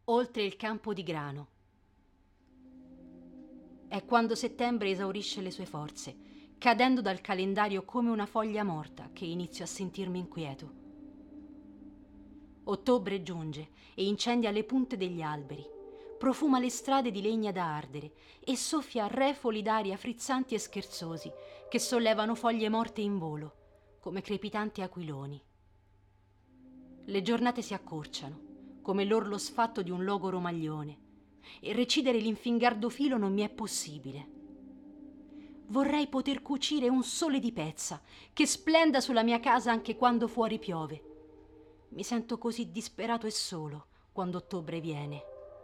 Oltre il campo di grano. È quando settembre esaurisce le sue forze, cadendo dal calendario come una foglia morta, che inizio a sentirmi inquieto. Ottobre giunge e incendia le punte degli alberi, profuma le strade di legna da ardere e soffia refoli d'aria frizzanti e scherzosi che sollevano foglie morte in volo, come crepitanti aquiloni. Le giornate si accorciano, come l'orlo sfatto di un logoro maglione, e recidere l'infingardo filo non mi è possibile. Vorrei poter cucire un sole di pezza che splenda sulla mia casa anche quando fuori piove. Mi sento così disperato e solo quando ottobre viene.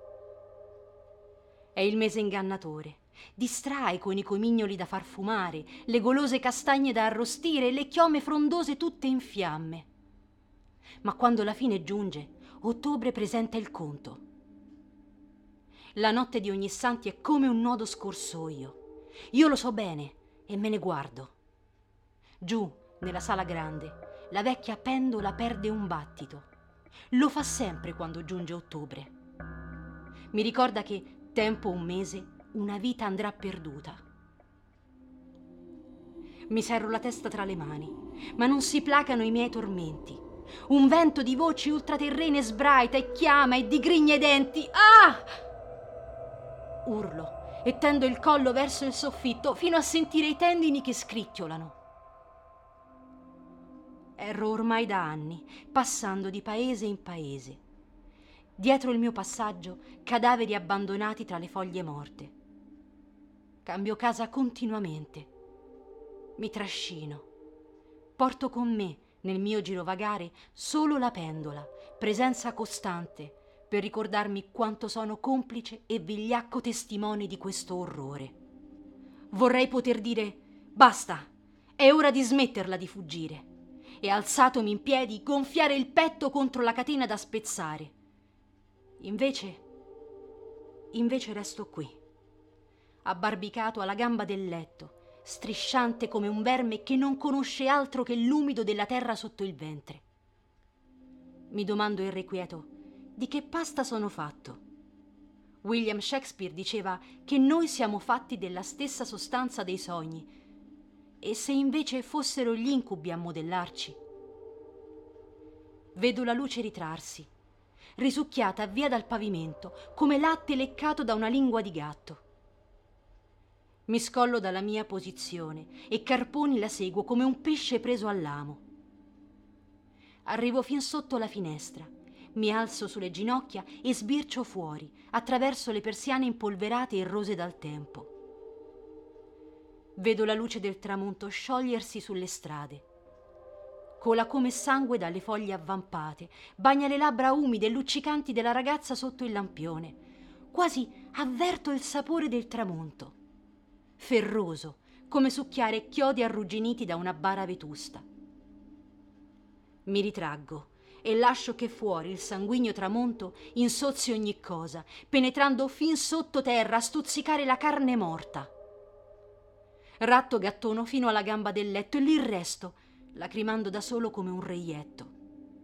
È il mese ingannatore. Distrae con i comignoli da far fumare, le golose castagne da arrostire e le chiome frondose tutte in fiamme. Ma quando la fine giunge, ottobre presenta il conto. La notte di Ognissanti è come un nodo scorsoio. Io lo so bene e me ne guardo. Giù, nella sala grande, la vecchia pendola perde un battito. Lo fa sempre quando giunge ottobre. Mi ricorda che, tempo un mese, una vita andrà perduta. Mi serro la testa tra le mani, ma non si placano i miei tormenti. Un vento di voci ultraterrene sbraita e chiama e digrigna i denti. Ah! Urlo e tendo il collo verso il soffitto fino a sentire i tendini che scricchiolano. Erro ormai da anni, passando di paese in paese. Dietro il mio passaggio, cadaveri abbandonati tra le foglie morte. Cambio casa continuamente. Mi trascino. Porto con me, nel mio girovagare, solo la pendola, presenza costante, per ricordarmi quanto sono complice e vigliacco testimone di questo orrore. Vorrei poter dire: basta, è ora di smetterla di fuggire, e alzatomi in piedi, gonfiare il petto contro la catena da spezzare. Invece resto qui, abbarbicato alla gamba del letto, strisciante come un verme che non conosce altro che l'umido della terra sotto il ventre. Mi domando irrequieto: di che pasta sono fatto? William Shakespeare diceva che noi siamo fatti della stessa sostanza dei sogni. E se invece fossero gli incubi a modellarci? Vedo la luce ritrarsi, risucchiata via dal pavimento, come latte leccato da una lingua di gatto. Mi scollo dalla mia posizione e carponi la seguo come un pesce preso all'amo. Arrivo fin sotto la finestra, mi alzo sulle ginocchia e sbircio fuori, attraverso le persiane impolverate e rose dal tempo. Vedo la luce del tramonto sciogliersi sulle strade. Cola come sangue dalle foglie avvampate, bagna le labbra umide e luccicanti della ragazza sotto il lampione. Quasi avverto il sapore del tramonto. Ferroso, come succhiare chiodi arrugginiti da una bara vetusta. Mi ritraggo e lascio che fuori il sanguigno tramonto insozzi ogni cosa, penetrando fin sottoterra a stuzzicare la carne morta. Ratto gattono fino alla gamba del letto e lì resto, lacrimando da solo come un reietto.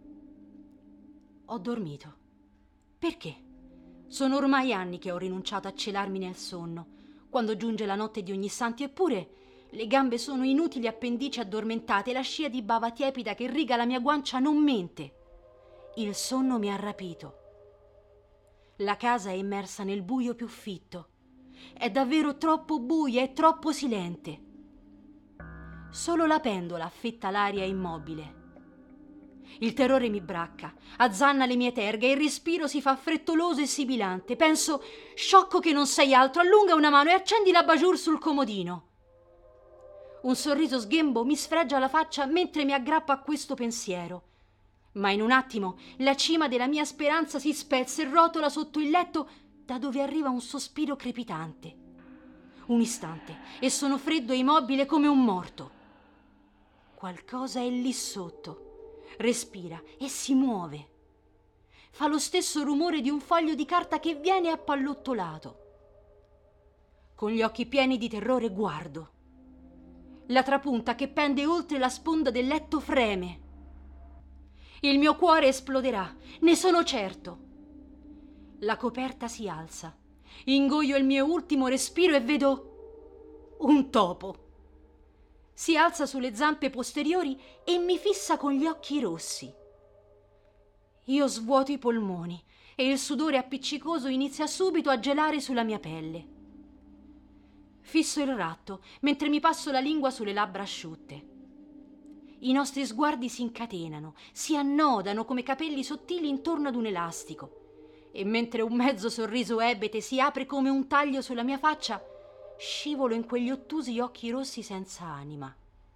Ho dormito. Perché? Sono ormai anni che ho rinunciato a celarmi nel sonno, quando giunge la notte di Ognissanti, eppure le gambe sono inutili appendici addormentate e la scia di bava tiepida che riga la mia guancia non mente. Il sonno mi ha rapito. La casa è immersa nel buio più fitto. È davvero troppo buia e troppo silente. Solo la pendola affetta l'aria immobile. Il terrore mi bracca, azzanna le mie terghe e il respiro si fa frettoloso e sibilante. Penso: sciocco che non sei altro, allunga una mano e accendi l'abajur sul comodino. Un sorriso sghembo mi sfregia la faccia mentre mi aggrappo a questo pensiero. Ma in un attimo la cima della mia speranza si spezza e rotola sotto il letto, da dove arriva un sospiro crepitante. Un istante e sono freddo e immobile come un morto. Qualcosa è lì sotto. Respira e si muove. Fa lo stesso rumore di un foglio di carta che viene appallottolato. Con gli occhi pieni di terrore guardo. La trapunta che pende oltre la sponda del letto freme. Il mio cuore esploderà, ne sono certo. La coperta si alza. Ingoio il mio ultimo respiro e vedo un topo. Si alza sulle zampe posteriori e mi fissa con gli occhi rossi. Io svuoto i polmoni e il sudore appiccicoso inizia subito a gelare sulla mia pelle. Fisso il ratto mentre mi passo la lingua sulle labbra asciutte. I nostri sguardi si incatenano, si annodano come capelli sottili intorno ad un elastico. E mentre un mezzo sorriso ebete si apre come un taglio sulla mia faccia, scivolo in quegli ottusi occhi rossi senza anima.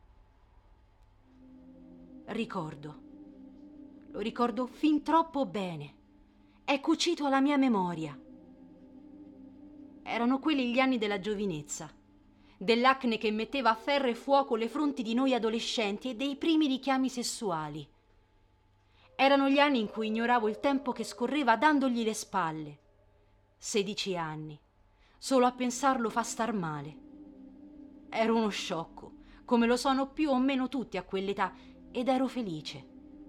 Lo ricordo fin troppo bene. È cucito alla mia memoria. Erano quelli gli anni della giovinezza, dell'acne che metteva a ferro e fuoco le fronti di noi adolescenti e dei primi richiami sessuali. Erano gli anni in cui ignoravo il tempo che scorreva dandogli le spalle. 16 anni. Solo a pensarlo fa star male. Ero uno sciocco, come lo sono più o meno tutti a quell'età, ed ero felice.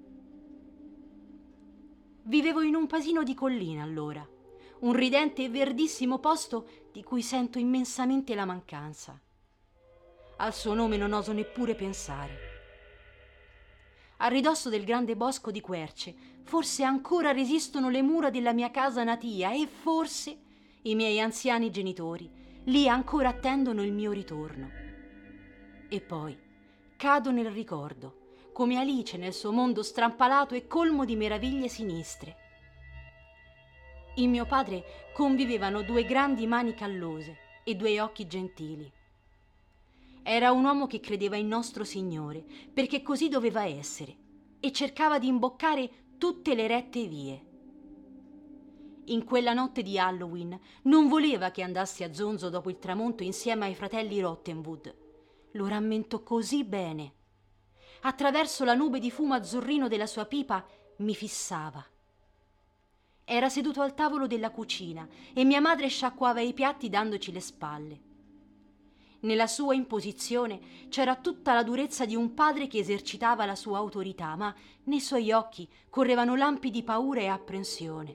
Vivevo in un paesino di collina allora, un ridente e verdissimo posto di cui sento immensamente la mancanza. Al suo nome non oso neppure pensare. A ridosso del grande bosco di querce, forse ancora resistono le mura della mia casa natia e forse i miei anziani genitori lì ancora attendono il mio ritorno. E poi cado nel ricordo, come Alice nel suo mondo strampalato e colmo di meraviglie sinistre. In mio padre convivevano 2 grandi mani callose e 2 occhi gentili. Era un uomo che credeva in nostro Signore, perché così doveva essere, e cercava di imboccare tutte le rette vie. In quella notte di Halloween non voleva che andassi a Zonzo dopo il tramonto insieme ai fratelli Rottenwood. Lo rammento così bene. Attraverso la nube di fumo azzurrino della sua pipa mi fissava. Era seduto al tavolo della cucina e mia madre sciacquava i piatti dandoci le spalle. Nella sua imposizione c'era tutta la durezza di un padre che esercitava la sua autorità, ma nei suoi occhi correvano lampi di paura e apprensione.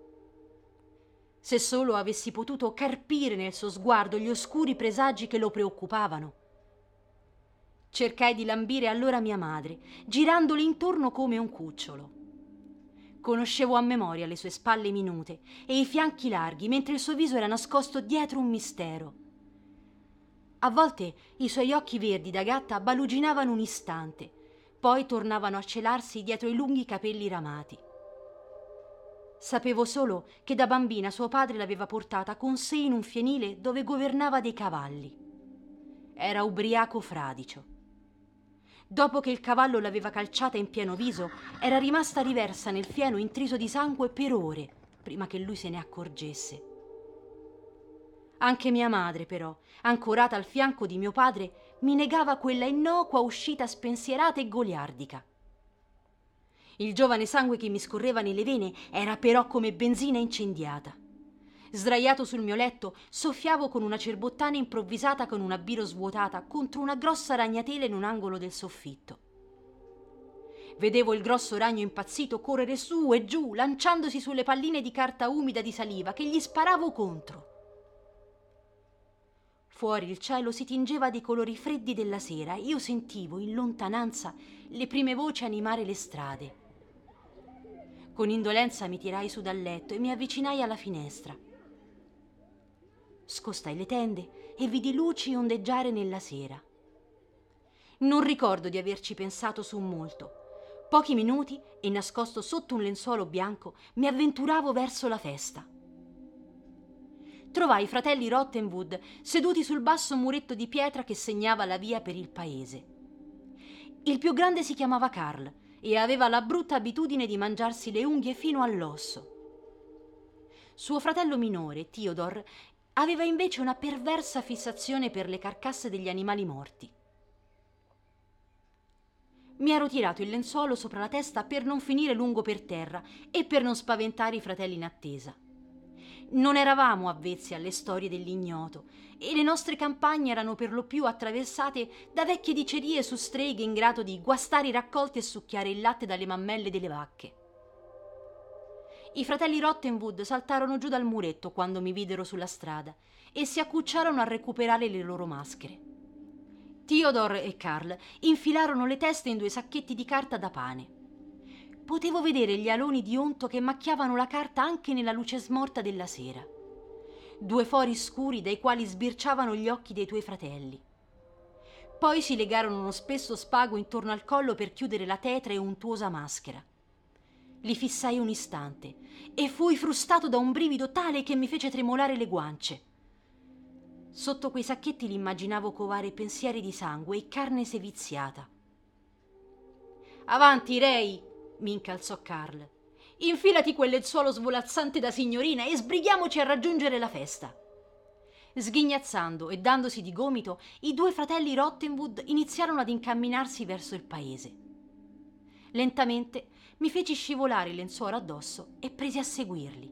Se solo avessi potuto carpire nel suo sguardo gli oscuri presagi che lo preoccupavano. Cercai di lambire allora mia madre, girandole intorno come un cucciolo. Conoscevo a memoria le sue spalle minute e i fianchi larghi, mentre il suo viso era nascosto dietro un mistero. A volte i suoi occhi verdi da gatta baluginavano un istante, poi tornavano a celarsi dietro i lunghi capelli ramati. Sapevo solo che da bambina suo padre l'aveva portata con sé in un fienile dove governava dei cavalli. Era ubriaco fradicio. Dopo che il cavallo l'aveva calciata in pieno viso, era rimasta riversa nel fieno intriso di sangue per ore, prima che lui se ne accorgesse. Anche mia madre, però, ancorata al fianco di mio padre, mi negava quella innocua uscita spensierata e goliardica. Il giovane sangue che mi scorreva nelle vene era però come benzina incendiata. Sdraiato sul mio letto, soffiavo con una cerbottana improvvisata con una biro svuotata contro una grossa ragnatela in un angolo del soffitto. Vedevo il grosso ragno impazzito correre su e giù, lanciandosi sulle palline di carta umida di saliva che gli sparavo contro. Fuori il cielo si tingeva dei colori freddi della sera e io sentivo in lontananza le prime voci animare le strade. Con indolenza mi tirai su dal letto e mi avvicinai alla finestra. Scostai le tende e vidi luci ondeggiare nella sera. Non ricordo di averci pensato su molto. Pochi minuti e, nascosto sotto un lenzuolo bianco, mi avventuravo verso la festa. Trovai i fratelli Rottenwood seduti sul basso muretto di pietra che segnava la via per il paese. Il più grande si chiamava Carl e aveva la brutta abitudine di mangiarsi le unghie fino all'osso. Suo fratello minore, Theodore, aveva invece una perversa fissazione per le carcasse degli animali morti. Mi ero tirato il lenzuolo sopra la testa per non finire lungo per terra e per non spaventare i fratelli in attesa. Non eravamo avvezzi alle storie dell'ignoto e le nostre campagne erano per lo più attraversate da vecchie dicerie su streghe in grado di guastare i raccolti e succhiare il latte dalle mammelle delle vacche. I fratelli Rottenwood saltarono giù dal muretto quando mi videro sulla strada e si accucciarono a recuperare le loro maschere. Theodore e Carl infilarono le teste in 2 sacchetti di carta da pane. Potevo vedere gli aloni di onto che macchiavano la carta anche nella luce smorta della sera. 2 fori scuri dai quali sbirciavano gli occhi dei tuoi fratelli. Poi si legarono uno spesso spago intorno al collo per chiudere la tetra e untuosa maschera. Li fissai un istante e fui frustato da un brivido tale che mi fece tremolare le guance. Sotto quei sacchetti li immaginavo covare pensieri di sangue e carne seviziata. «Avanti, Ray!» mi incalzò Carl. «Infilati quel lenzuolo svolazzante da signorina e sbrighiamoci a raggiungere la festa!» Sghignazzando e dandosi di gomito, i 2 fratelli Rottenwood iniziarono ad incamminarsi verso il paese. Lentamente mi feci scivolare il lenzuolo addosso e presi a seguirli.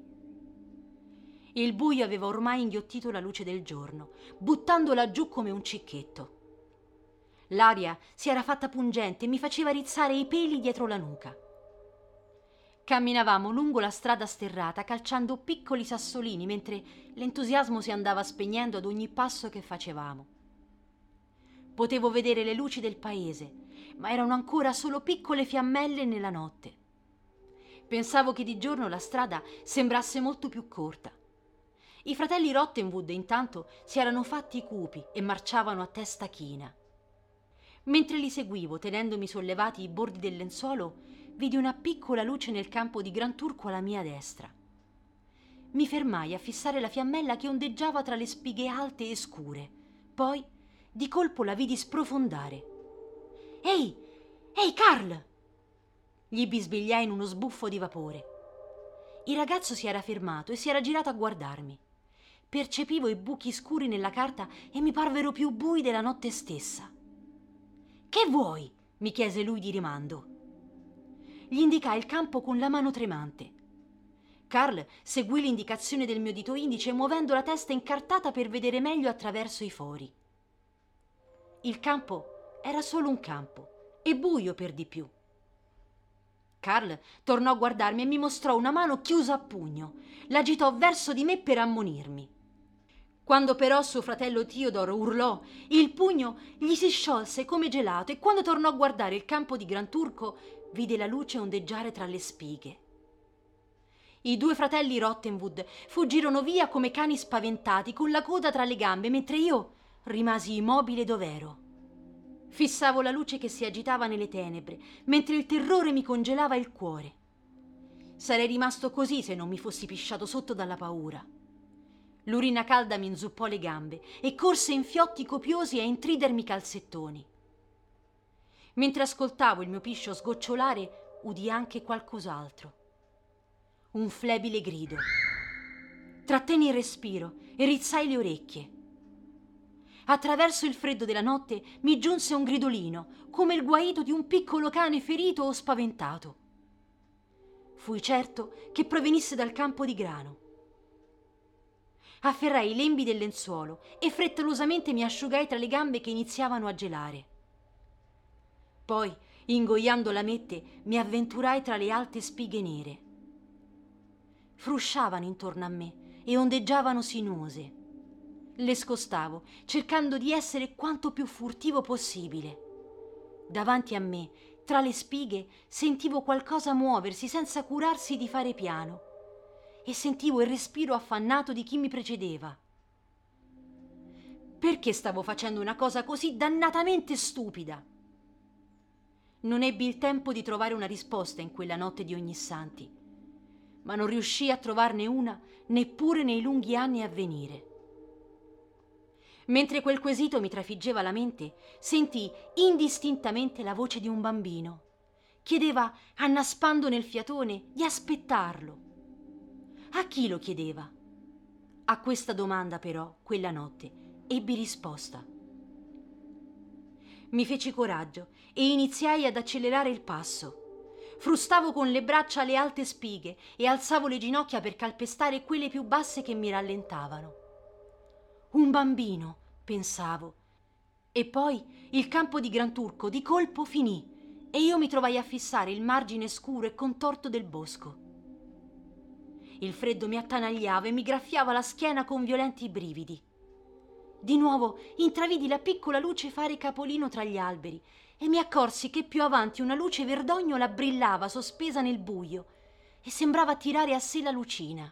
Il buio aveva ormai inghiottito la luce del giorno, buttandola giù come un cicchetto. L'aria si era fatta pungente e mi faceva rizzare i peli dietro la nuca. Camminavamo lungo la strada sterrata, calciando piccoli sassolini, mentre l'entusiasmo si andava spegnendo ad ogni passo che facevamo. Potevo vedere le luci del paese, ma erano ancora solo piccole fiammelle nella notte. Pensavo che di giorno la strada sembrasse molto più corta. I fratelli Rottenwood intanto si erano fatti cupi e marciavano a testa china. Mentre li seguivo, tenendomi sollevati i bordi del lenzuolo, vidi una piccola luce nel campo di Gran Turco alla mia destra. Mi fermai a fissare la fiammella che ondeggiava tra le spighe alte e scure. Poi, di colpo, la vidi sprofondare. «Ehi! Ehi, Carl!» Gli bisbigliai in uno sbuffo di vapore. Il ragazzo si era fermato e si era girato a guardarmi. Percepivo i buchi scuri nella carta e mi parvero più bui della notte stessa. «Che vuoi?» mi chiese lui di rimando. Gli indicai il campo con la mano tremante. Carl seguì l'indicazione del mio dito indice muovendo la testa incartata per vedere meglio attraverso i fori. Il campo era solo un campo e buio per di più. Carl tornò a guardarmi e mi mostrò una mano chiusa a pugno. L'agitò verso di me per ammonirmi. Quando però suo fratello Theodore urlò, il pugno gli si sciolse come gelato e quando tornò a guardare il campo di Gran Turco vide la luce ondeggiare tra le spighe. I 2 fratelli Rottenwood fuggirono via come cani spaventati con la coda tra le gambe mentre io rimasi immobile dov'ero. Fissavo la luce che si agitava nelle tenebre mentre il terrore mi congelava il cuore. Sarei rimasto così se non mi fossi pisciato sotto dalla paura. L'urina calda mi inzuppò le gambe e corse in fiotti copiosi a intridermi i calzettoni. Mentre ascoltavo il mio piscio sgocciolare, udii anche qualcos'altro. Un flebile grido. Trattenni il respiro e rizzai le orecchie. Attraverso il freddo della notte mi giunse un gridolino, come il guaito di un piccolo cane ferito o spaventato. Fui certo che provenisse dal campo di grano. Afferrai i lembi del lenzuolo e frettolosamente mi asciugai tra le gambe che iniziavano a gelare. Poi, ingoiando la mette, mi avventurai tra le alte spighe nere. Frusciavano intorno a me e ondeggiavano sinuose. Le scostavo, cercando di essere quanto più furtivo possibile. Davanti a me, tra le spighe, sentivo qualcosa muoversi senza curarsi di fare piano e sentivo il respiro affannato di chi mi precedeva. Perché stavo facendo una cosa così dannatamente stupida? Non ebbi il tempo di trovare una risposta in quella notte di Ognissanti, ma non riuscii a trovarne una neppure nei lunghi anni a venire. Mentre quel quesito mi trafiggeva la mente, sentii indistintamente la voce di un bambino. Chiedeva, annaspando nel fiatone, di aspettarlo. A chi lo chiedeva? A questa domanda, però, quella notte, ebbi risposta. Mi feci coraggio e iniziai ad accelerare il passo. Frustavo con le braccia le alte spighe e alzavo le ginocchia per calpestare quelle più basse che mi rallentavano. Un bambino, pensavo. E poi il campo di Gran Turco di colpo finì e io mi trovai a fissare il margine scuro e contorto del bosco. Il freddo mi attanagliava e mi graffiava la schiena con violenti brividi. Di nuovo intravidi la piccola luce fare capolino tra gli alberi e mi accorsi che più avanti una luce verdognola brillava sospesa nel buio e sembrava attirare a sé la lucina.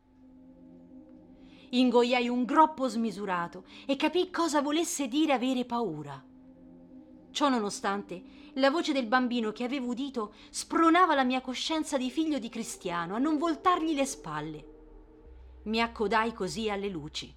Ingoiai un groppo smisurato e capii cosa volesse dire avere paura. Ciò nonostante, la voce del bambino che avevo udito spronava la mia coscienza di figlio di cristiano a non voltargli le spalle. Mi accodai così alle luci.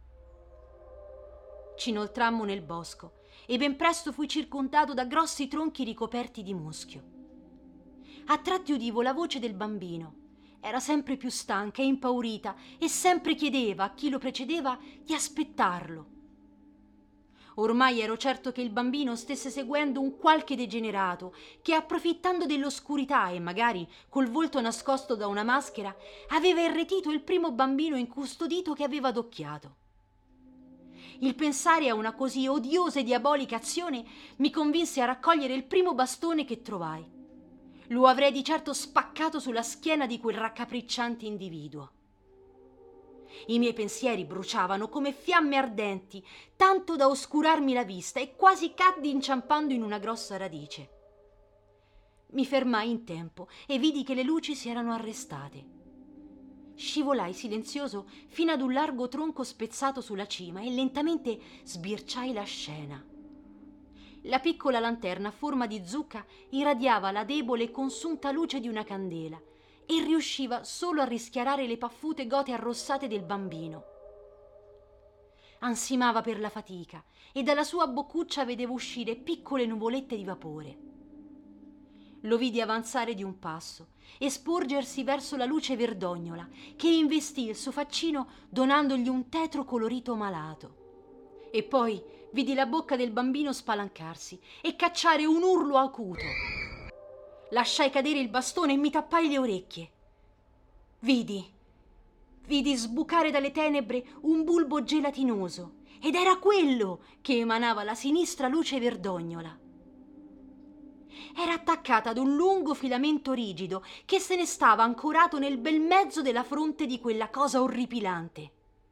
Ci inoltrammo nel bosco e ben presto fui circondato da grossi tronchi ricoperti di muschio. A tratti udivo la voce del bambino. Era sempre più stanca e impaurita e sempre chiedeva a chi lo precedeva di aspettarlo. Ormai ero certo che il bambino stesse seguendo un qualche degenerato che, approfittando dell'oscurità e magari col volto nascosto da una maschera, aveva irretito il primo bambino incustodito che aveva adocchiato. Il pensare a una così odiosa e diabolica azione mi convinse a raccogliere il primo bastone che trovai. Lo avrei di certo spaccato sulla schiena di quel raccapricciante individuo. I miei pensieri bruciavano come fiamme ardenti, tanto da oscurarmi la vista e quasi caddi inciampando in una grossa radice. Mi fermai in tempo e vidi che le luci si erano arrestate. Scivolai silenzioso fino ad un largo tronco spezzato sulla cima e lentamente sbirciai la scena. La piccola lanterna a forma di zucca irradiava la debole e consunta luce di una candela e riusciva solo a rischiarare le paffute gote arrossate del bambino. Ansimava per la fatica e dalla sua boccuccia vedevo uscire piccole nuvolette di vapore. Lo vidi avanzare di un passo e sporgersi verso la luce verdognola che investì il suo faccino donandogli un tetro colorito malato. E poi vidi la bocca del bambino spalancarsi e cacciare un urlo acuto. Lasciai cadere il bastone e mi tappai le orecchie. Vidi sbucare dalle tenebre un bulbo gelatinoso ed era quello che emanava la sinistra luce verdognola. Era attaccata ad un lungo filamento rigido che se ne stava ancorato nel bel mezzo della fronte di quella cosa orripilante.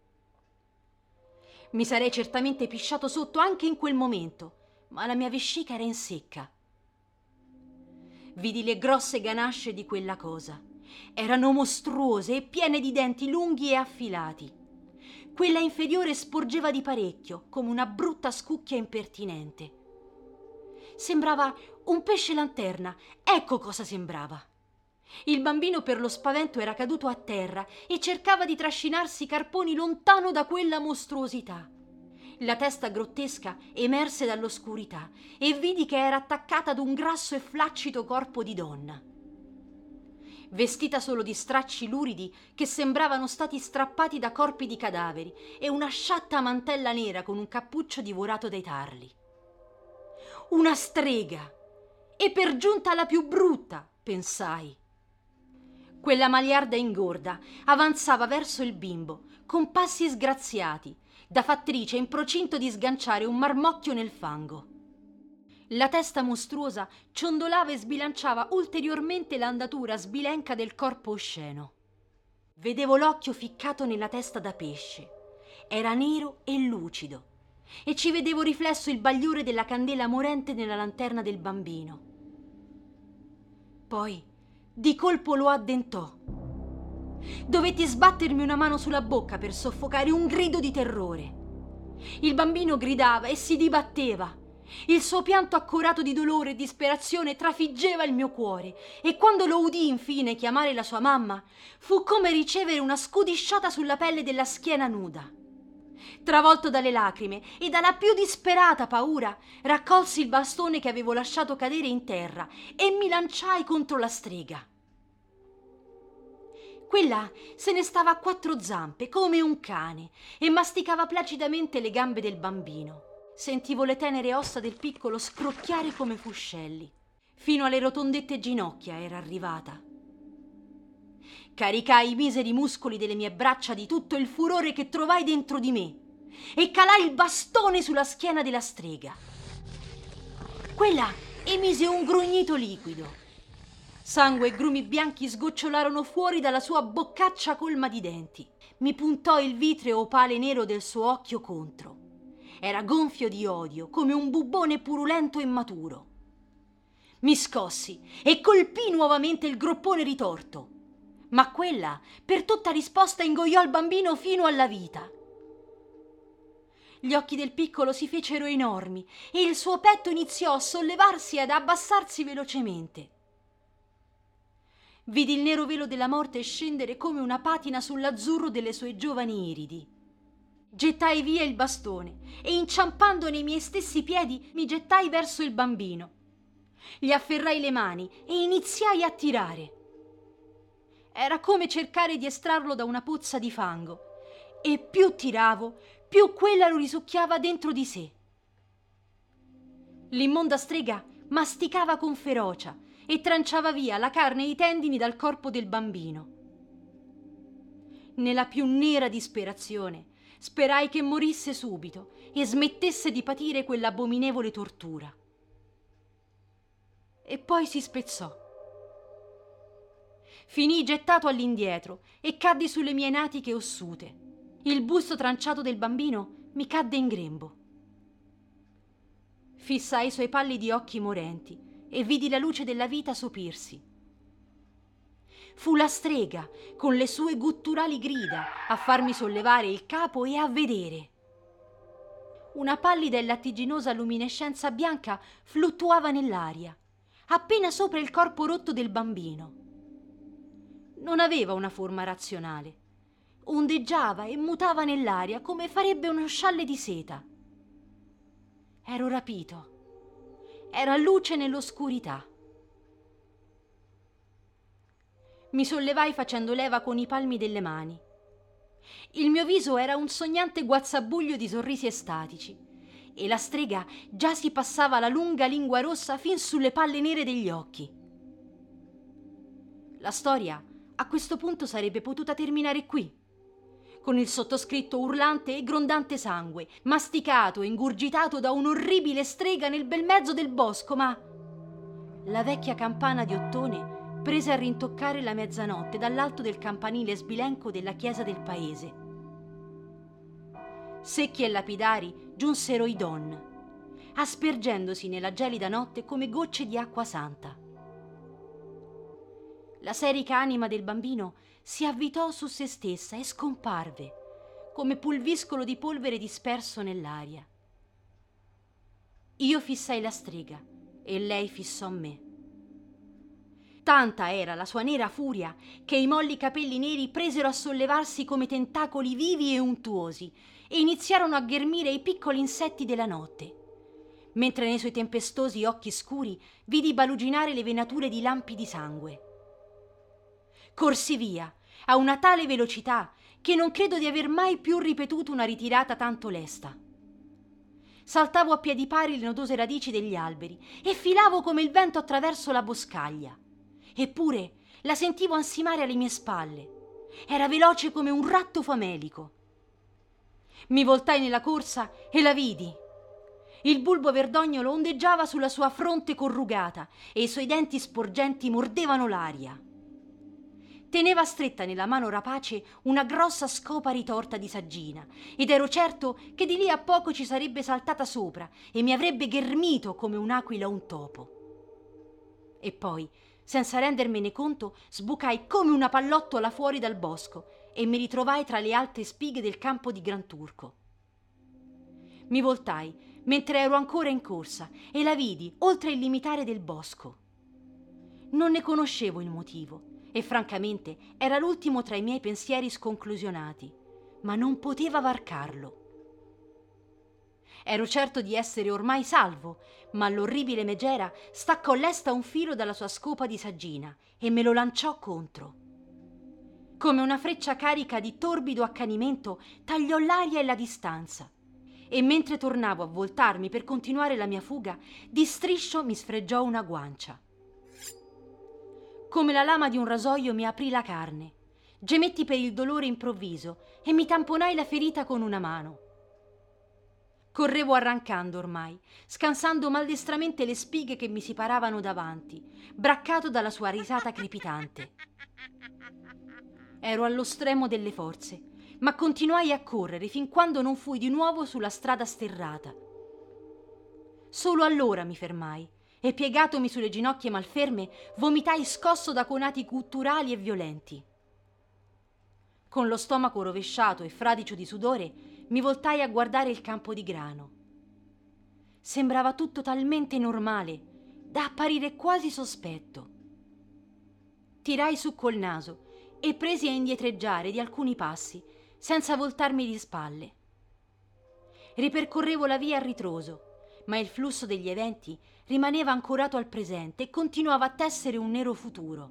Mi sarei certamente pisciato sotto anche in quel momento, ma la mia vescica era in secca. Vidi le grosse ganasce di quella cosa. Erano mostruose e piene di denti lunghi e affilati. Quella inferiore sporgeva di parecchio, come una brutta scucchia impertinente. Sembrava un pesce lanterna, ecco cosa sembrava. Il bambino per lo spavento era caduto a terra e cercava di trascinarsi i carponi lontano da quella mostruosità. La testa grottesca emerse dall'oscurità e vidi che era attaccata ad un grasso e flaccido corpo di donna. Vestita solo di stracci luridi che sembravano stati strappati da corpi di cadaveri e una sciatta mantella nera con un cappuccio divorato dai tarli. Una strega! E per giunta la più brutta, pensai. Quella maliarda ingorda avanzava verso il bimbo con passi sgraziati, da fattrice in procinto di sganciare un marmocchio nel fango. La testa mostruosa ciondolava e sbilanciava ulteriormente l'andatura sbilenca del corpo osceno. Vedevo l'occhio ficcato nella testa da pesce. Era nero e lucido e ci vedevo riflesso il bagliore della candela morente nella lanterna del bambino. Poi di colpo lo addentò. Dovetti sbattermi una mano sulla bocca per soffocare un grido di terrore. Il bambino gridava e si dibatteva. Il suo pianto accorato di dolore e disperazione trafiggeva il mio cuore e quando lo udii infine chiamare la sua mamma fu come ricevere una scudisciata sulla pelle della schiena nuda. Travolto dalle lacrime e dalla più disperata paura, raccolsi il bastone che avevo lasciato cadere in terra e mi lanciai contro la strega. Quella se ne stava a quattro zampe come un cane e masticava placidamente le gambe del bambino. Sentivo le tenere ossa del piccolo scrocchiare come fuscelli. Fino alle rotondette ginocchia era arrivata. Caricai i miseri muscoli delle mie braccia di tutto il furore che trovai dentro di me e calai il bastone sulla schiena della strega. Quella emise un grugnito liquido. Sangue e grumi bianchi sgocciolarono fuori dalla sua boccaccia colma di denti. Mi puntò il vitreo opale nero del suo occhio contro. Era gonfio di odio, come un bubbone purulento e maturo. Mi scossi e colpii nuovamente il groppone ritorto. Ma quella, per tutta risposta, ingoiò il bambino fino alla vita. Gli occhi del piccolo si fecero enormi e il suo petto iniziò a sollevarsi e ad abbassarsi velocemente. Vidi il nero velo della morte scendere come una patina sull'azzurro delle sue giovani iridi. Gettai via il bastone e, inciampando nei miei stessi piedi, mi gettai verso il bambino. Gli afferrai le mani e iniziai a tirare. Era come cercare di estrarlo da una pozza di fango, e più tiravo, più quella lo risucchiava dentro di sé. L'immonda strega masticava con ferocia e tranciava via la carne e i tendini dal corpo del bambino. Nella più nera disperazione, sperai che morisse subito e smettesse di patire quell'abominevole tortura. E poi si spezzò. Finii gettato all'indietro e caddi sulle mie natiche ossute. Il busto tranciato del bambino mi cadde in grembo. Fissai i suoi pallidi occhi morenti e vidi la luce della vita sopirsi. Fu la strega, con le sue gutturali grida, a farmi sollevare il capo e a vedere. Una pallida e lattiginosa luminescenza bianca fluttuava nell'aria, appena sopra il corpo rotto del bambino. Non aveva una forma razionale. Ondeggiava e mutava nell'aria come farebbe uno scialle di seta. Ero rapito. Era luce nell'oscurità. Mi sollevai facendo leva con i palmi delle mani. Il mio viso era un sognante guazzabuglio di sorrisi estatici e la strega già si passava la lunga lingua rossa fin sulle palle nere degli occhi. La storia a questo punto sarebbe potuta terminare qui, con il sottoscritto urlante e grondante sangue, masticato e ingurgitato da un'orribile strega nel bel mezzo del bosco, ma la vecchia campana di ottone prese a rintoccare la mezzanotte dall'alto del campanile sbilenco della chiesa del paese. Secchi e lapidari giunsero i don, aspergendosi nella gelida notte come gocce di acqua santa. La serica anima del bambino si avvitò su se stessa e scomparve, come pulviscolo di polvere disperso nell'aria. Io fissai la strega e lei fissò me. Tanta era la sua nera furia che i molli capelli neri presero a sollevarsi come tentacoli vivi e untuosi e iniziarono a ghermire i piccoli insetti della notte, mentre nei suoi tempestosi occhi scuri vidi baluginare le venature di lampi di sangue. Corsi via a una tale velocità che non credo di aver mai più ripetuto una ritirata tanto lesta. Saltavo a piedi pari le nodose radici degli alberi e filavo come il vento attraverso la boscaglia. Eppure la sentivo ansimare alle mie spalle. Era veloce come un ratto famelico. Mi voltai nella corsa e la vidi. Il bulbo verdognolo ondeggiava sulla sua fronte corrugata e i suoi denti sporgenti mordevano l'aria. Teneva stretta nella mano rapace una grossa scopa ritorta di saggina ed ero certo che di lì a poco ci sarebbe saltata sopra e mi avrebbe ghermito come un'aquila o un topo. E poi, senza rendermene conto, sbucai come una pallottola fuori dal bosco e mi ritrovai tra le alte spighe del campo di Granturco. Mi voltai mentre ero ancora in corsa e la vidi oltre il limitare del bosco. Non ne conoscevo il motivo e francamente era l'ultimo tra i miei pensieri sconclusionati, ma non poteva varcarlo. Ero certo di essere ormai salvo, ma l'orribile megera staccò lesta un filo dalla sua scopa di saggina e me lo lanciò contro. Come una freccia carica di torbido accanimento tagliò l'aria e la distanza, e mentre tornavo a voltarmi per continuare la mia fuga, di striscio mi sfregiò una guancia. Come la lama di un rasoio mi aprì la carne. Gemetti per il dolore improvviso e mi tamponai la ferita con una mano. Correvo arrancando ormai, scansando maldestramente le spighe che mi si paravano davanti, braccato dalla sua risata crepitante. Ero allo stremo delle forze, ma continuai a correre fin quando non fui di nuovo sulla strada sterrata. Solo allora mi fermai e, piegatomi sulle ginocchia malferme, vomitai scosso da conati gutturali e violenti. Con lo stomaco rovesciato e fradicio di sudore, mi voltai a guardare il campo di grano. Sembrava tutto talmente normale da apparire quasi sospetto. Tirai su col naso e presi a indietreggiare di alcuni passi, senza voltarmi di spalle. Ripercorrevo la via a ritroso, ma il flusso degli eventi rimaneva ancorato al presente e continuava a tessere un nero futuro.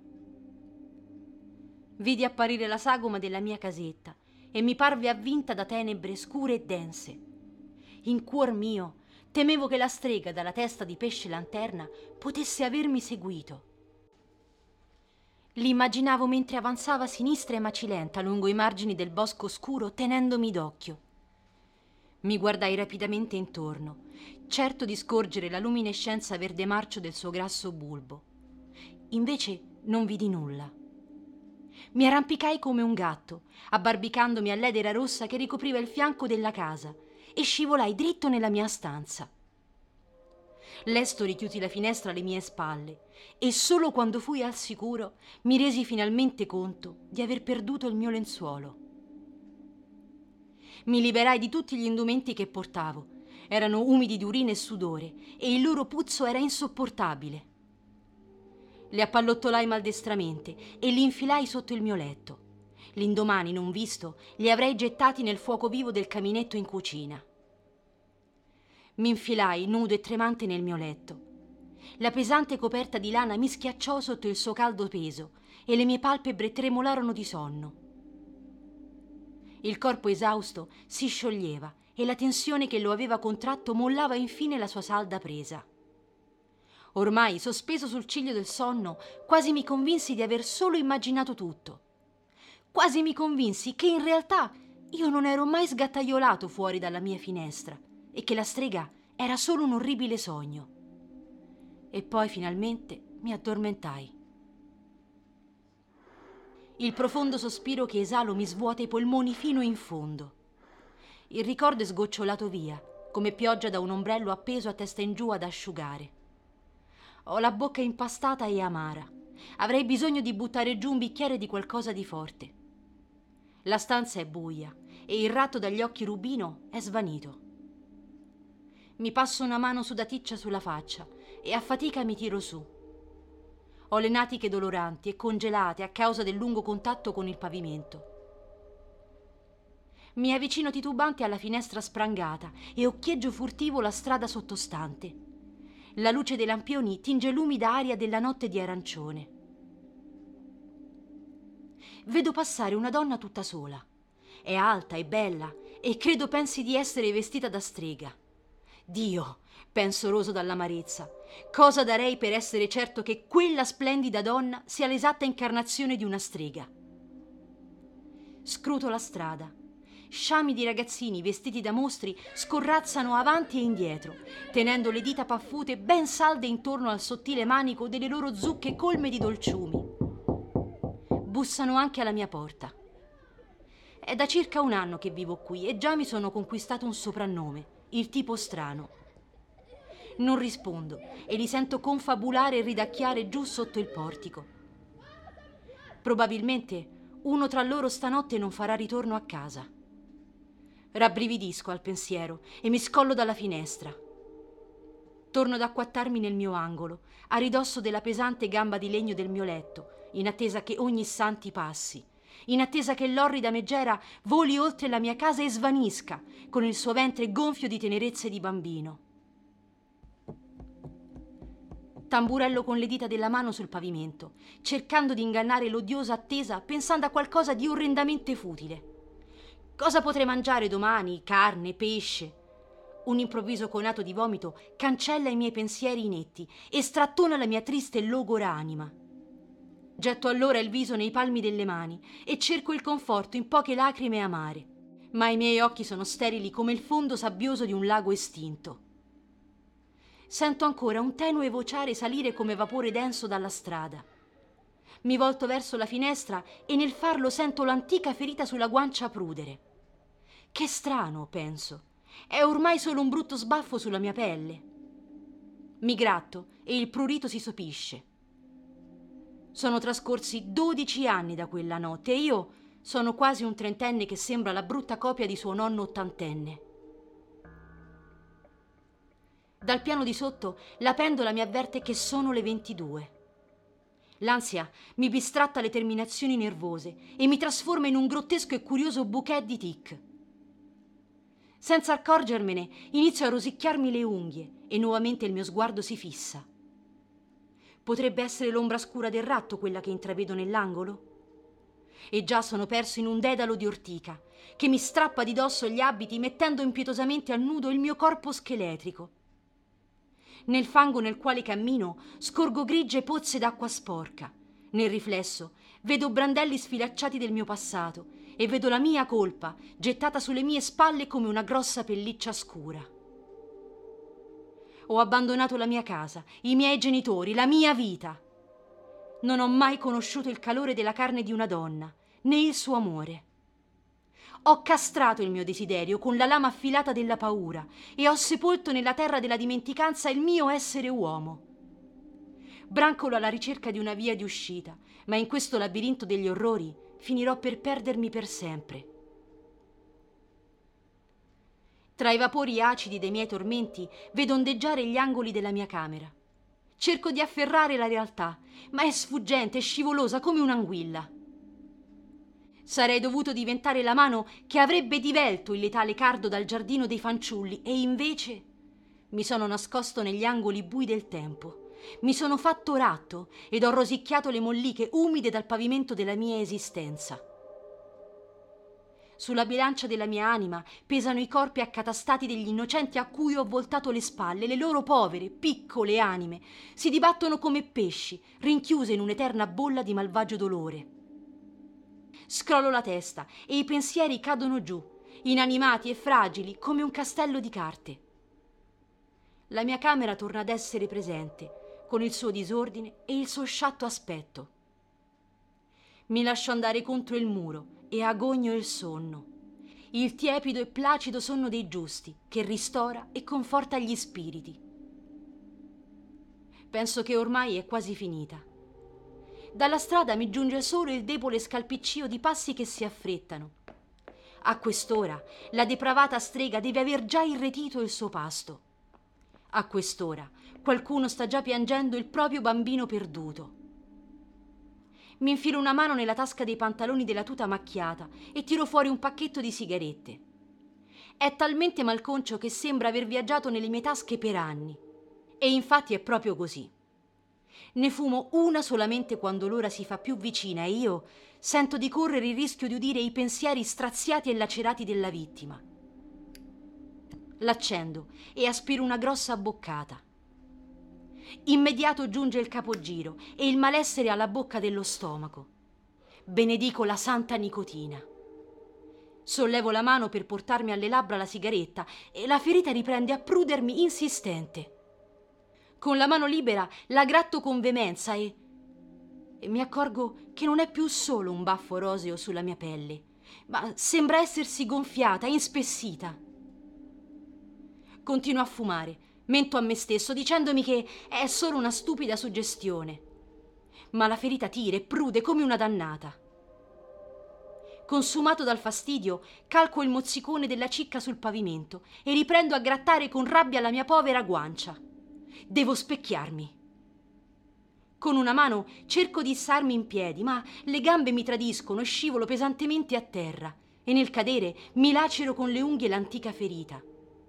Vidi apparire la sagoma della mia casetta e mi parve avvinta da tenebre scure e dense. In cuor mio temevo che la strega dalla testa di pesce lanterna potesse avermi seguito. L'immaginavo mentre avanzava sinistra e macilenta lungo i margini del bosco scuro, tenendomi d'occhio. Mi guardai rapidamente intorno, certo di scorgere la luminescenza verde marcio del suo grasso bulbo. Invece non vidi nulla. Mi arrampicai come un gatto, abbarbicandomi all'edera rossa che ricopriva il fianco della casa, e scivolai dritto nella mia stanza. Lesto richiusi la finestra alle mie spalle e solo quando fui al sicuro mi resi finalmente conto di aver perduto il mio lenzuolo. Mi liberai di tutti gli indumenti che portavo. Erano umidi di urina e sudore e il loro puzzo era insopportabile. Li appallottolai maldestramente e li infilai sotto il mio letto. L'indomani, non visto, li avrei gettati nel fuoco vivo del caminetto in cucina. Mi infilai nudo e tremante nel mio letto. La pesante coperta di lana mi schiacciò sotto il suo caldo peso e le mie palpebre tremolarono di sonno. Il corpo esausto si scioglieva e la tensione che lo aveva contratto mollava infine la sua salda presa. Ormai, sospeso sul ciglio del sonno, quasi mi convinsi di aver solo immaginato tutto. Quasi mi convinsi che in realtà io non ero mai sgattaiolato fuori dalla mia finestra e che la strega era solo un orribile sogno. E poi finalmente mi addormentai. Il profondo sospiro che esalo mi svuota i polmoni fino in fondo. Il ricordo è sgocciolato via, come pioggia da un ombrello appeso a testa in giù ad asciugare. Ho la bocca impastata e amara. Avrei bisogno di buttare giù un bicchiere di qualcosa di forte. La stanza è buia e il ratto dagli occhi rubino è svanito. Mi passo una mano sudaticcia sulla faccia e a fatica mi tiro su. Ho le natiche doloranti e congelate a causa del lungo contatto con il pavimento. Mi avvicino titubante alla finestra sprangata e occhieggio furtivo la strada sottostante. La luce dei lampioni tinge l'umida aria della notte di arancione. Vedo passare una donna tutta sola. È alta e bella e credo pensi di essere vestita da strega. Dio, penso roso dall'amarezza, cosa darei per essere certo che quella splendida donna sia l'esatta incarnazione di una strega. Scruto la strada. Sciami di ragazzini vestiti da mostri scorrazzano avanti e indietro, tenendo le dita paffute ben salde intorno al sottile manico delle loro zucche colme di dolciumi. Bussano anche alla mia porta. È da circa un anno che vivo qui e già mi sono conquistato un soprannome, il tipo strano. Non rispondo e li sento confabulare e ridacchiare giù sotto il portico. Probabilmente uno tra loro stanotte non farà ritorno a casa. Rabbrividisco al pensiero e mi scollo dalla finestra. Torno ad acquattarmi nel mio angolo, a ridosso della pesante gamba di legno del mio letto, in attesa che ogni istante passi, in attesa che l'orrida megera voli oltre la mia casa e svanisca, con il suo ventre gonfio di tenerezze di bambino. Tamburello con le dita della mano sul pavimento, cercando di ingannare l'odiosa attesa, pensando a qualcosa di orrendamente futile. Cosa potrei mangiare domani? Carne, pesce? Un improvviso conato di vomito cancella i miei pensieri inetti e strattona la mia triste e logora anima. Getto allora il viso nei palmi delle mani e cerco il conforto in poche lacrime amare. ma i miei occhi sono sterili come il fondo sabbioso di un lago estinto. Sento ancora un tenue vociare salire come vapore denso dalla strada. Mi volto verso la finestra e nel farlo sento l'antica ferita sulla guancia prudere. Che strano, penso. È ormai solo un brutto sbaffo sulla mia pelle. Mi gratto e il prurito si sopisce. Sono trascorsi 12 anni da quella notte e io sono quasi un trentenne che sembra la brutta copia di suo nonno ottantenne. Dal piano di sotto la pendola mi avverte che sono le 22. L'ansia mi bistratta le terminazioni nervose e mi trasforma in un grottesco e curioso bouquet di tic. Senza accorgermene, inizio a rosicchiarmi le unghie e nuovamente il mio sguardo si fissa. Potrebbe essere l'ombra scura del ratto quella che intravedo nell'angolo? E già sono perso in un dedalo di ortica che mi strappa di dosso gli abiti mettendo impietosamente a nudo il mio corpo scheletrico. Nel fango nel quale cammino scorgo grigie pozze d'acqua sporca. Nel riflesso vedo brandelli sfilacciati del mio passato e vedo la mia colpa gettata sulle mie spalle come una grossa pelliccia scura. Ho abbandonato la mia casa, i miei genitori, la mia vita. Non ho mai conosciuto il calore della carne di una donna, né il suo amore. Ho castrato il mio desiderio con la lama affilata della paura e ho sepolto nella terra della dimenticanza il mio essere uomo. Brancolo alla ricerca di una via di uscita, ma in questo labirinto degli orrori finirò per perdermi per sempre. Tra i vapori acidi dei miei tormenti vedo ondeggiare gli angoli della mia camera. Cerco di afferrare la realtà, ma è sfuggente e scivolosa come un'anguilla. Sarei dovuto diventare la mano che avrebbe divelto il letale cardo dal giardino dei fanciulli e invece mi sono nascosto negli angoli bui del tempo. Mi sono fatto ratto ed ho rosicchiato le molliche umide dal pavimento della mia esistenza. Sulla bilancia della mia anima pesano i corpi accatastati degli innocenti a cui ho voltato le spalle. Le loro povere, piccole anime si dibattono come pesci, rinchiuse in un'eterna bolla di malvagio dolore. Scrollo la testa e i pensieri cadono giù, inanimati e fragili come un castello di carte. La mia camera torna ad essere presente, con il suo disordine e il suo sciatto aspetto. Mi lascio andare contro il muro e agogno il sonno. Il tiepido e placido sonno dei giusti, che ristora e conforta gli spiriti. Penso che ormai è quasi finita. Dalla strada mi giunge solo il debole scalpiccio di passi che si affrettano. A quest'ora la depravata strega deve aver già irretito il suo pasto. A quest'ora qualcuno sta già piangendo il proprio bambino perduto. Mi infilo una mano nella tasca dei pantaloni della tuta macchiata e tiro fuori un pacchetto di sigarette. È talmente malconcio che sembra aver viaggiato nelle mie tasche per anni. E infatti è proprio così. Ne fumo una solamente quando l'ora si fa più vicina e io sento di correre il rischio di udire i pensieri straziati e lacerati della vittima. L'accendo e aspiro una grossa boccata. Immediato giunge il capogiro e il malessere alla bocca dello stomaco. Benedico la santa nicotina. Sollevo la mano per portarmi alle labbra la sigaretta e la ferita riprende a prudermi insistente. Con la mano libera la gratto con veemenza e mi accorgo che non è più solo un baffo roseo sulla mia pelle, ma sembra essersi gonfiata, inspessita. Continuo a fumare, mento a me stesso dicendomi che è solo una stupida suggestione. Ma la ferita tira e prude come una dannata. Consumato dal fastidio, calco il mozzicone della cicca sul pavimento e riprendo a grattare con rabbia la mia povera guancia. Devo specchiarmi. Con una mano cerco di issarmi in piedi, ma le gambe mi tradiscono e scivolo pesantemente a terra e nel cadere mi lacero con le unghie l'antica ferita.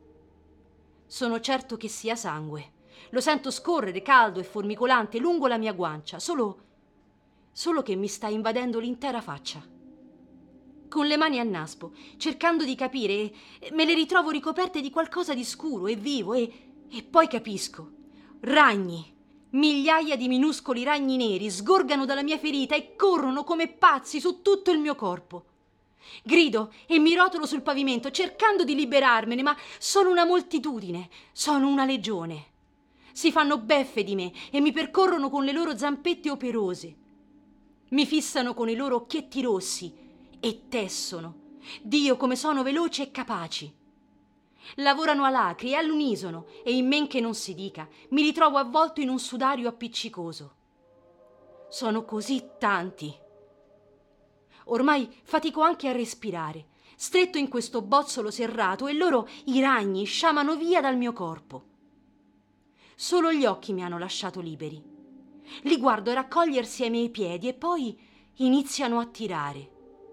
Sono certo che sia sangue. Lo sento scorrere caldo e formicolante lungo la mia guancia, solo che mi sta invadendo l'intera faccia. Con le mani a naspo, cercando di capire, me le ritrovo ricoperte di qualcosa di scuro e vivo e poi capisco. Ragni, migliaia di minuscoli ragni neri sgorgano dalla mia ferita e corrono come pazzi su tutto il mio corpo. Grido e mi rotolo sul pavimento cercando di liberarmene, ma sono una moltitudine, sono una legione. Si fanno beffe di me e mi percorrono con le loro zampette operose. Mi fissano con i loro occhietti rossi e tessono. Dio, come sono veloci e capaci. Lavorano alacri e all'unisono e in men che non si dica, mi ritrovo avvolto in un sudario appiccicoso. Sono così tanti. Ormai fatico anche a respirare, stretto in questo bozzolo serrato, e loro, i ragni, sciamano via dal mio corpo. Solo gli occhi mi hanno lasciato liberi. Li guardo raccogliersi ai miei piedi e poi iniziano a tirare.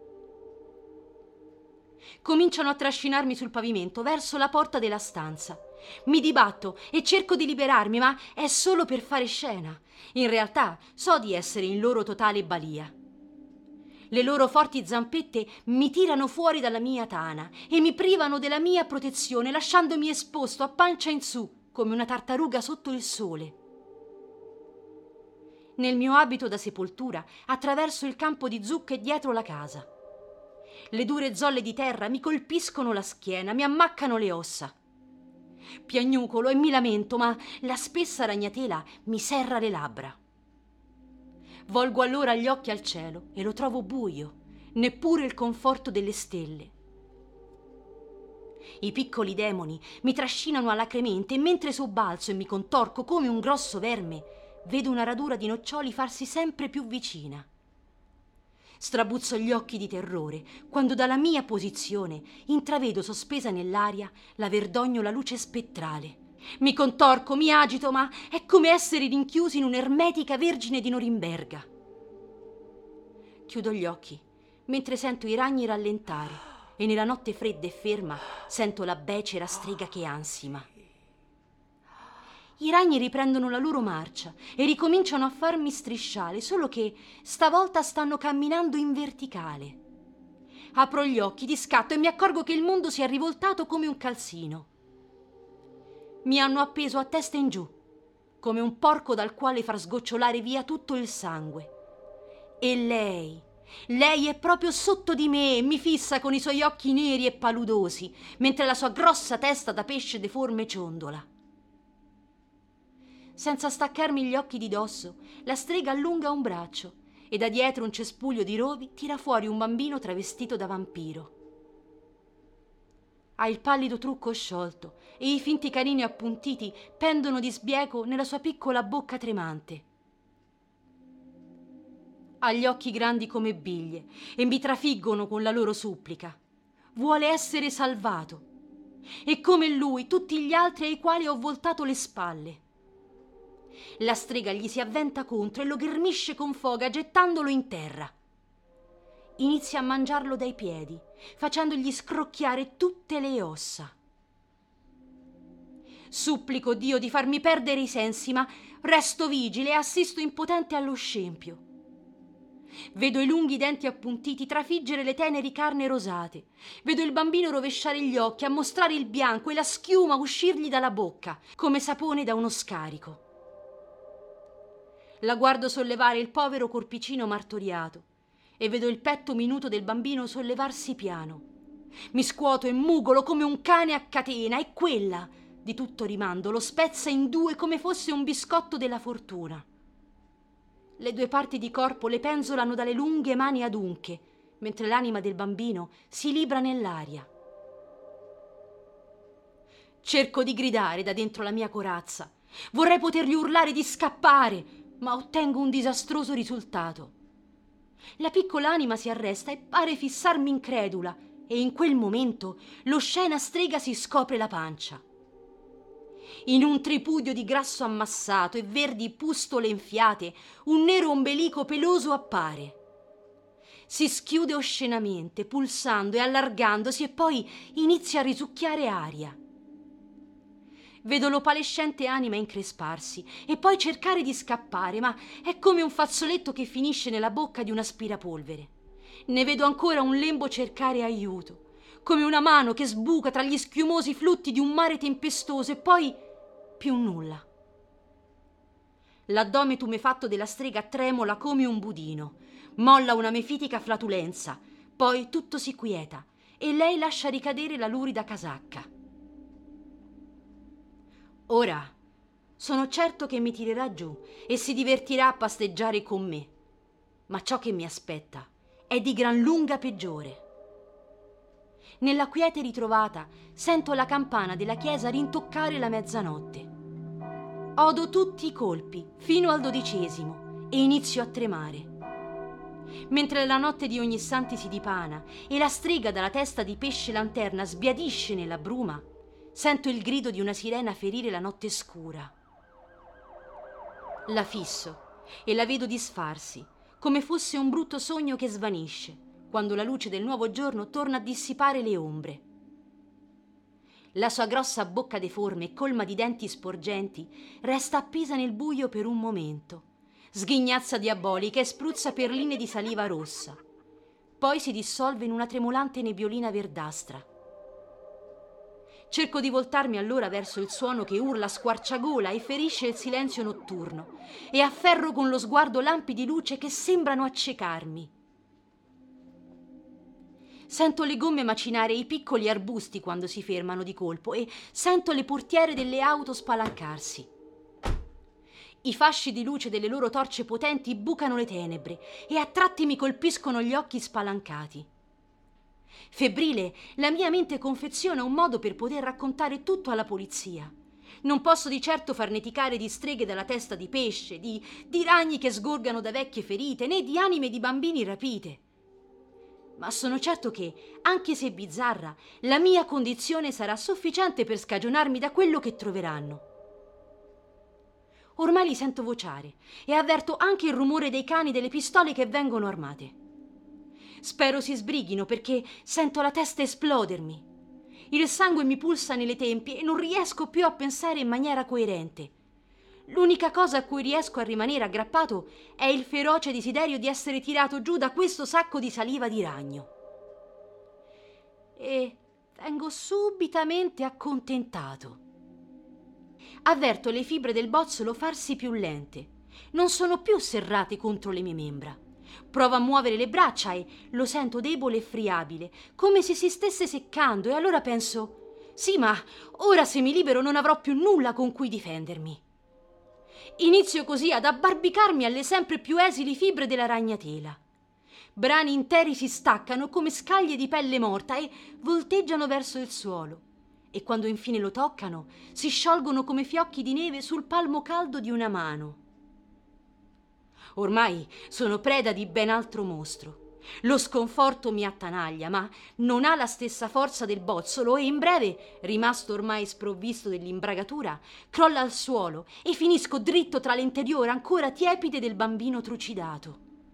Cominciano a trascinarmi sul pavimento verso la porta della stanza. Mi dibatto e cerco di liberarmi, ma è solo per fare scena. In realtà so di essere in loro totale balia. Le loro forti zampette mi tirano fuori dalla mia tana e mi privano della mia protezione, lasciandomi esposto a pancia in su, come una tartaruga sotto il sole. Nel mio abito da sepoltura attraverso il campo di zucche dietro la casa. Le dure zolle di terra mi colpiscono la schiena, mi ammaccano le ossa. Piagnucolo e mi lamento, ma la spessa ragnatela mi serra le labbra. Volgo allora gli occhi al cielo e lo trovo buio, neppure il conforto delle stelle. I piccoli demoni mi trascinano alacremente e mentre sobbalzo e mi contorco come un grosso verme, vedo una radura di noccioli farsi sempre più vicina. Strabuzzo gli occhi di terrore quando dalla mia posizione intravedo sospesa nell'aria la verdognola luce spettrale. Mi contorco, mi agito, ma è come essere rinchiusi in un'ermetica vergine di Norimberga. Chiudo gli occhi mentre sento i ragni rallentare e nella notte fredda e ferma sento la becera strega che ansima. I ragni riprendono la loro marcia e ricominciano a farmi strisciare, solo che stavolta stanno camminando in verticale. Apro gli occhi di scatto e mi accorgo che il mondo si è rivoltato come un calzino. Mi hanno appeso a testa in giù, come un porco dal quale far sgocciolare via tutto il sangue. E lei è proprio sotto di me e mi fissa con i suoi occhi neri e paludosi, mentre la sua grossa testa da pesce deforme ciondola. Senza staccarmi gli occhi di dosso, la strega allunga un braccio e da dietro un cespuglio di rovi tira fuori un bambino travestito da vampiro. Ha il pallido trucco sciolto e i finti canini appuntiti pendono di sbieco nella sua piccola bocca tremante. Ha gli occhi grandi come biglie e mi trafiggono con la loro supplica. Vuole essere salvato. E come lui, tutti gli altri ai quali ho voltato le spalle. La strega gli si avventa contro e lo ghermisce con foga, gettandolo in terra. Inizia a mangiarlo dai piedi, facendogli scrocchiare tutte le ossa. Supplico Dio di farmi perdere i sensi, ma resto vigile e assisto impotente allo scempio. Vedo i lunghi denti appuntiti trafiggere le teneri carni rosate. Vedo il bambino rovesciare gli occhi, a mostrare il bianco e la schiuma uscirgli dalla bocca, come sapone da uno scarico. La guardo sollevare il povero corpicino martoriato e vedo il petto minuto del bambino sollevarsi piano. Mi scuoto e mugolo come un cane a catena e quella, di tutto rimando, lo spezza in due come fosse un biscotto della fortuna. Le due parti di corpo le penzolano dalle lunghe mani adunche, mentre l'anima del bambino si libra nell'aria. Cerco di gridare da dentro la mia corazza. Vorrei potergli urlare di scappare, ma ottengo un disastroso risultato. La piccola anima si arresta e pare fissarmi incredula, e in quel momento l'oscena strega si scopre la pancia. In un tripudio di grasso ammassato e verdi pustole enfiate, un nero ombelico peloso appare. Si schiude oscenamente, pulsando e allargandosi, e poi inizia a risucchiare aria. Vedo l'opalescente anima incresparsi e poi cercare di scappare, ma è come un fazzoletto che finisce nella bocca di un aspirapolvere. Ne vedo ancora un lembo cercare aiuto, come una mano che sbuca tra gli schiumosi flutti di un mare tempestoso, e poi più nulla. L'addome tumefatto della strega tremola come un budino, molla una mefitica flatulenza, Poi tutto si quieta e lei lascia ricadere la lurida casacca. Ora sono certo che mi tirerà giù e si divertirà a pasteggiare con me. Ma ciò che mi aspetta è di gran lunga peggiore. Nella quiete ritrovata sento la campana della chiesa rintoccare la mezzanotte. Odo tutti i colpi fino al 12° e inizio a tremare. Mentre la notte di Ognissanti si dipana e la strega dalla testa di pesce lanterna sbiadisce nella bruma, sento il grido di una sirena ferire la notte scura. La fisso e la vedo disfarsi, come fosse un brutto sogno che svanisce, quando la luce del nuovo giorno torna a dissipare le ombre. La sua grossa bocca deforme e colma di denti sporgenti resta appesa nel buio per un momento. Sghignazza diabolica e spruzza perline di saliva rossa. Poi si dissolve in una tremolante nebbiolina verdastra. Cerco di voltarmi allora verso il suono che urla a squarciagola e ferisce il silenzio notturno e afferro con lo sguardo lampi di luce che sembrano accecarmi. Sento le gomme macinare i piccoli arbusti quando si fermano di colpo e sento le portiere delle auto spalancarsi. I fasci di luce delle loro torce potenti bucano le tenebre e a tratti mi colpiscono gli occhi spalancati. Febbrile, la mia mente confeziona un modo per poter raccontare tutto alla polizia. Non posso di certo farneticare di streghe dalla testa di pesce, di ragni che sgorgano da vecchie ferite, né di anime di bambini rapite. Ma sono certo che, anche se bizzarra, la mia condizione sarà sufficiente per scagionarmi da quello che troveranno. Ormai li sento vociare e avverto anche il rumore dei cani delle pistole che vengono armate. Spero si sbrighino perché sento la testa esplodermi. Il sangue mi pulsa nelle tempie e non riesco più a pensare in maniera coerente. L'unica cosa a cui riesco a rimanere aggrappato è il feroce desiderio di essere tirato giù da questo sacco di saliva di ragno. E vengo subitamente accontentato. Avverto le fibre del bozzolo farsi più lente. Non sono più serrate contro le mie membra. Provo a muovere le braccia e lo sento debole e friabile, come se si stesse seccando, e allora penso: sì, ma ora se mi libero non avrò più nulla con cui difendermi. Inizio così ad abbarbicarmi alle sempre più esili fibre della ragnatela. Brani interi si staccano come scaglie di pelle morta e volteggiano verso il suolo, e quando infine lo toccano si sciolgono come fiocchi di neve sul palmo caldo di una mano. Ormai sono preda di ben altro mostro. Lo sconforto mi attanaglia, ma non ha la stessa forza del bozzolo e in breve, rimasto ormai sprovvisto dell'imbragatura, crolla al suolo e finisco dritto tra le interiora ancora tiepide del bambino trucidato.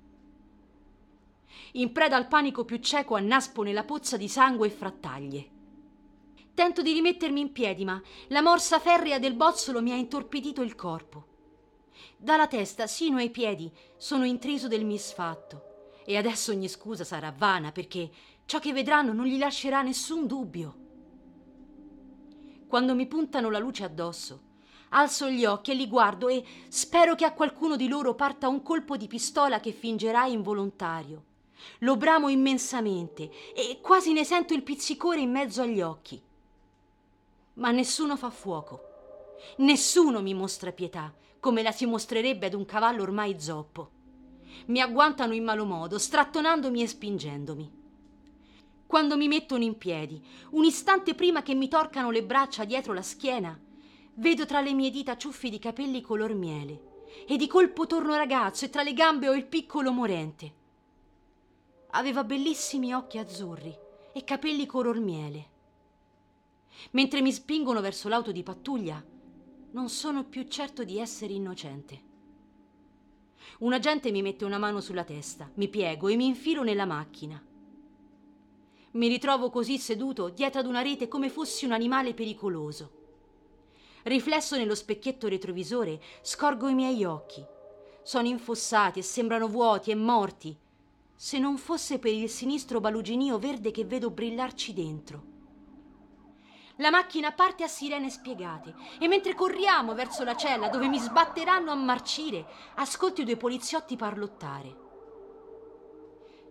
In preda al panico più cieco annaspo nella pozza di sangue e frattaglie. Tento di rimettermi in piedi, ma la morsa ferrea del bozzolo mi ha intorpidito il corpo. Dalla testa sino ai piedi sono intriso del misfatto e adesso ogni scusa sarà vana perché ciò che vedranno non gli lascerà nessun dubbio. Quando mi puntano la luce addosso, alzo gli occhi e li guardo e spero che a qualcuno di loro parta un colpo di pistola che fingerà involontario. Lo bramo immensamente e quasi ne sento il pizzicore in mezzo agli occhi. Ma nessuno fa fuoco. Nessuno mi mostra pietà, come la si mostrerebbe ad un cavallo ormai zoppo. Mi agguantano in malo modo, strattonandomi e spingendomi. Quando mi mettono in piedi, un istante prima che mi torcano le braccia dietro la schiena, vedo tra le mie dita ciuffi di capelli color miele e di colpo torno ragazzo e tra le gambe ho il piccolo morente. Aveva bellissimi occhi azzurri e capelli color miele. Mentre mi spingono verso l'auto di pattuglia, non sono più certo di essere innocente. Un agente mi mette una mano sulla testa, mi piego e mi infilo nella macchina. Mi ritrovo così seduto dietro ad una rete come fossi un animale pericoloso. Riflesso nello specchietto retrovisore, scorgo i miei occhi. Sono infossati e sembrano vuoti e morti, se non fosse per il sinistro baluginio verde che vedo brillarci dentro. La macchina parte a sirene spiegate e mentre corriamo verso la cella dove mi sbatteranno a marcire, ascolto i due poliziotti parlottare.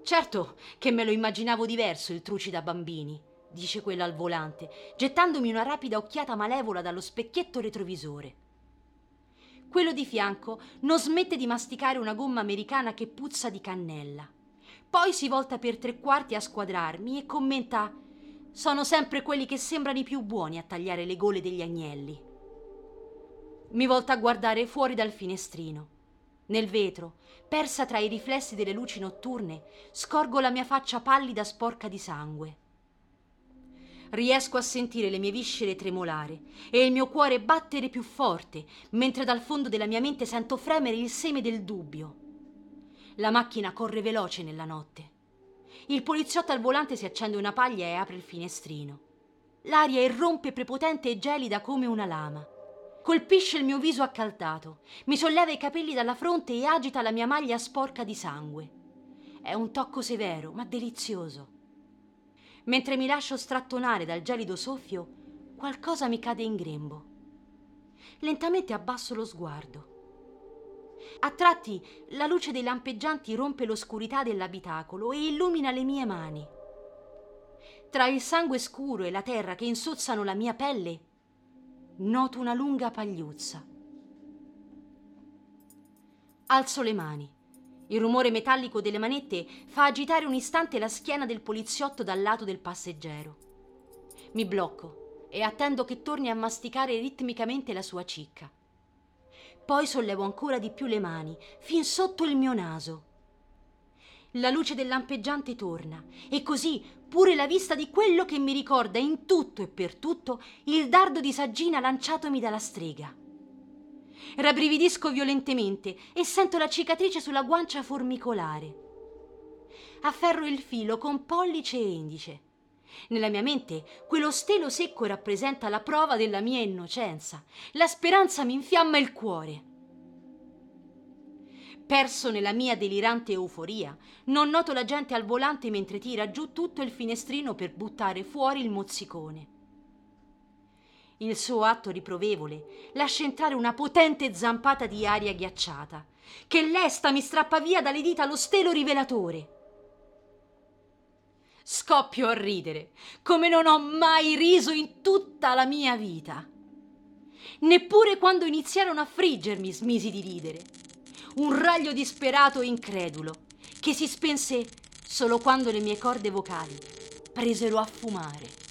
Certo che me lo immaginavo diverso il Truci da bambini, dice quella al volante, gettandomi una rapida occhiata malevola dallo specchietto retrovisore. Quello di fianco non smette di masticare una gomma americana che puzza di cannella. Poi si volta per tre quarti a squadrarmi e commenta: sono sempre quelli che sembrano i più buoni a tagliare le gole degli agnelli. Mi volta a guardare fuori dal finestrino. Nel vetro, persa tra i riflessi delle luci notturne, scorgo la mia faccia pallida sporca di sangue. Riesco a sentire le mie viscere tremolare e il mio cuore battere più forte, mentre dal fondo della mia mente sento fremere il seme del dubbio. La macchina corre veloce nella notte. Il poliziotto al volante si accende una paglia e apre il finestrino. L'aria irrompe prepotente e gelida come una lama. Colpisce il mio viso accaldato, mi solleva i capelli dalla fronte e agita la mia maglia sporca di sangue. È un tocco severo, ma delizioso. Mentre mi lascio strattonare dal gelido soffio, qualcosa mi cade in grembo. Lentamente abbasso lo sguardo. A tratti la luce dei lampeggianti rompe l'oscurità dell'abitacolo e illumina le mie mani. Tra il sangue scuro e la terra che insozzano la mia pelle, noto una lunga pagliuzza. Alzo le mani. Il rumore metallico delle manette fa agitare un istante la schiena del poliziotto dal lato del passeggero. Mi blocco e attendo che torni a masticare ritmicamente la sua cicca. Poi sollevo ancora di più le mani, fin sotto il mio naso. La luce del lampeggiante torna e così pure la vista di quello che mi ricorda in tutto e per tutto il dardo di saggina lanciatomi dalla strega. Rabbrividisco violentemente e sento la cicatrice sulla guancia formicolare. Afferro il filo con pollice e indice. Nella mia mente quello stelo secco rappresenta la prova della mia innocenza. La speranza mi infiamma il cuore. Perso nella mia delirante euforia, non noto la gente al volante mentre tira giù tutto il finestrino per buttare fuori il mozzicone. Il suo atto riprovevole lascia entrare una potente zampata di aria ghiacciata, che lesta mi strappa via dalle dita lo stelo rivelatore. Scoppio a ridere, come non ho mai riso in tutta la mia vita. Neppure quando iniziarono a friggermi smisi di ridere. Un raglio disperato e incredulo, che si spense solo quando le mie corde vocali presero a fumare.